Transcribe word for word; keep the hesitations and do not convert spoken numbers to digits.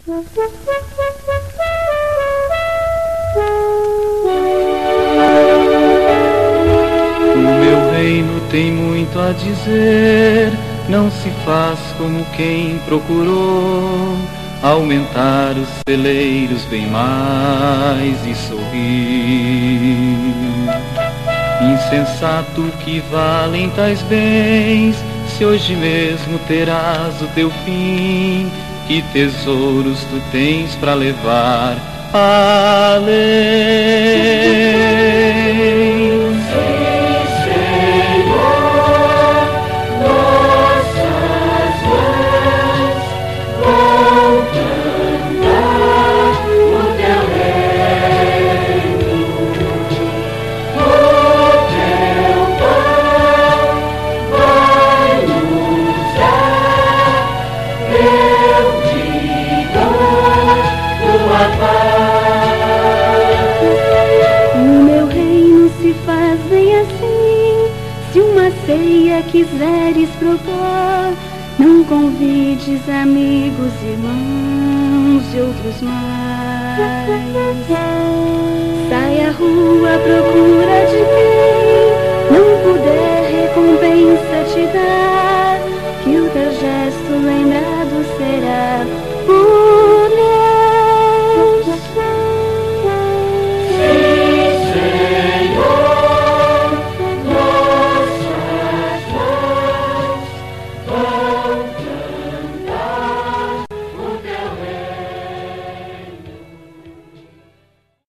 O meu reino tem muito a dizer, não se faz como quem procurou aumentar os celeiros bem mais e sorrir. Insensato, que valem tais bens, se hoje mesmo terás o teu fim. Que tesouros tu tens pra levar além? Ceia quiseres propor, não convides amigos, irmãos e outros mais. Sai à rua à procura de quem não puder